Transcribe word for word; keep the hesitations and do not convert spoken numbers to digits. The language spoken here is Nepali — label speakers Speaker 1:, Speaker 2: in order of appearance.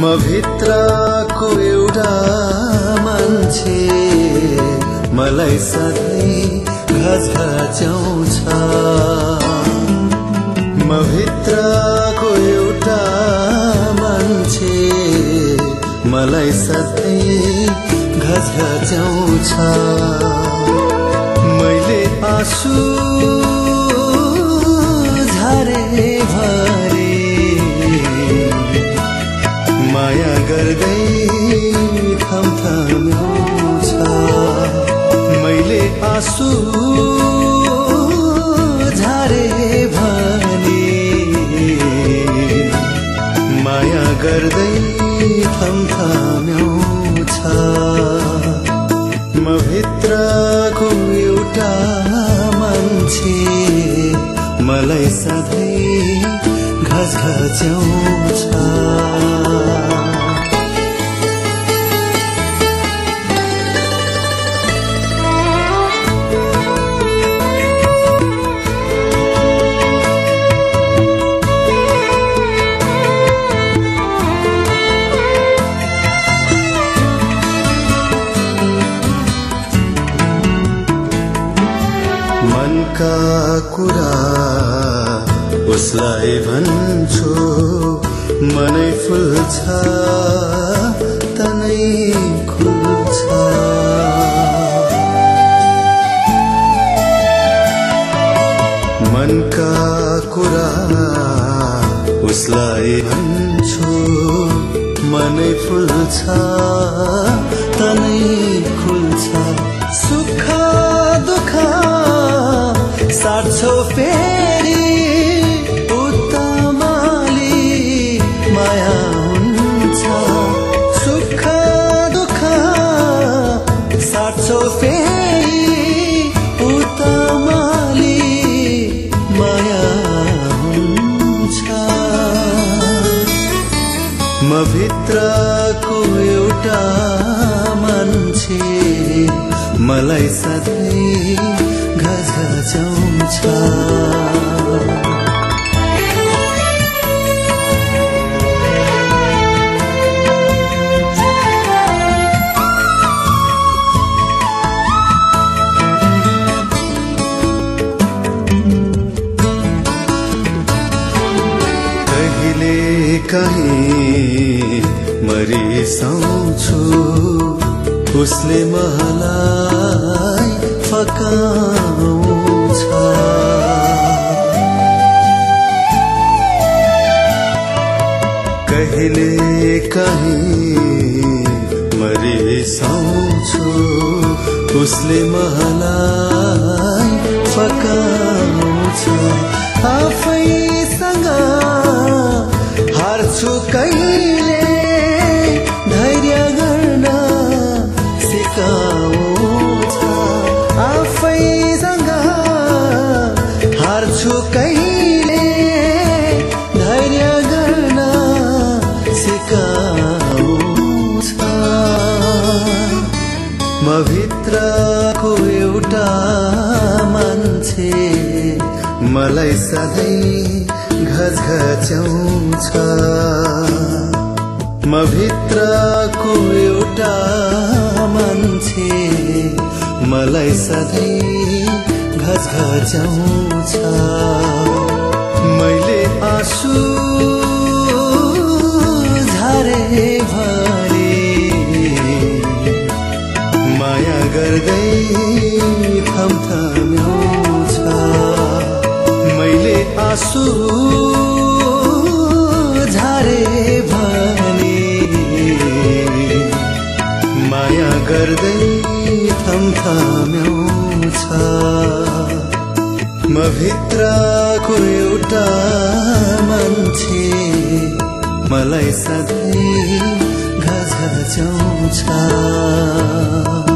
Speaker 1: भित्रको एउटा मान्छे मलाई सधैँ घचघच्याउँछ। म भित्रको एउटा मान्छे मलाई सधैँ घचघच्याउँछ। मैले आँसु झारे भरे माया गर्दै थमथम्याउँछ। मैले आँसु झारे भने माया गर्दै थमथम्याउँछ। म भित्रको एउटा मान्छे मलाई सधैँ घचघच्याउँछ। मनका कुरा उसलाई भन्छु, मनै फुल्छ तनै खुल्छ। मनका कुरा उसलाई भन्छु, मनै फुल्छ तनै खुल्छ। सुख दुःख साट्छौ फेरि उत्तमाली माया हुन्छ। सुख दुःख साट्छौ फेरि उत्तमाली माया हुन्छ। म भित्रको एउटा मान्छे मलाई सधैँ घचघच्याउँछ। कहिले कहीं मरिसाउँछु, उसले मलाई फकाउँछ। कहिले कहीं मरिसाउँछु, उसले मलाई फकाउँछ। आफैसँग हार्छु कहिले धैर्य गर्न सिकाउँछ। आफैसँग हार्छु कहिले धैर्य गर्न सिकाउँछ। म भित्रको एउटा मान्छे मलाई सधैँ घचघच्याउँछ। म भित्रको एउटा मान्छे मलाई सधैँ घचघच्याउँछ। मैले आँसु झारे भने माया गर्दै थमथम्याउँछ। मैले आँसु झारे भने माया गर्दै थमथम्याउँछ। म भित्रको एउटा मान्छे मलाई सधैँ घचघच्याउँछ।